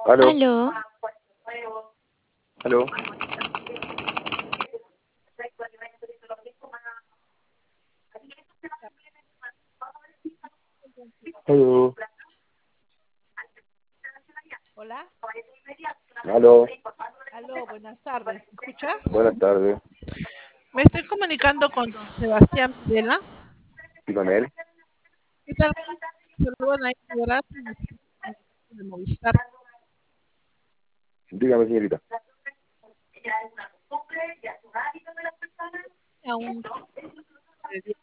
Aló, Aló, aló, aló, Hola, aló. aló, buenas tardes. ¿Me escucha? Buenas tardes. Me estoy comunicando con don Sebastián Videla. ¿Y con él? ¿Qué tal? Saludan ahí de Movistar. Dígame, señorita. A un